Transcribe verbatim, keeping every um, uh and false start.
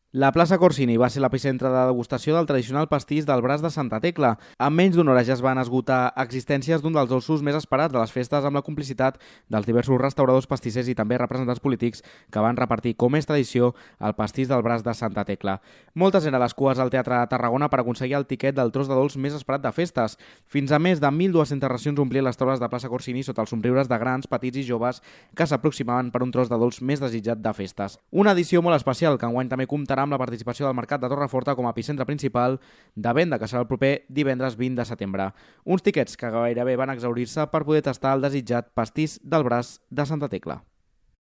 La plaça Corsini va ser l'epicentre de degustació del tradicional pastís del braç de Santa Tecla. En menys d'una hora ja es van esgotar existències d'un dels ossos més esperats de les festes amb la complicitat dels diversos restauradors pastissers i també representants polítics que van repartir, com és tradició, el pastís del braç de Santa Tecla. Moltes eren les cues al Teatre de Tarragona per aconseguir el tiquet del tros de dolç més esperat de festes. Fins a més de mil dues-centes racions omplien les taules de plaça Corsini sota els somriures de grans, petits i joves que s'aproximaven per un tros de dolç més desitjat de festes. Una edició molt especial que enguany també comptarà amb la participació del Mercat de Torreforta com a epicentre principal de venda, que serà el proper divendres vint de setembre. Uns tiquets que gairebé van exaurir-se per poder tastar el desitjat pastís del braç de Santa Tecla.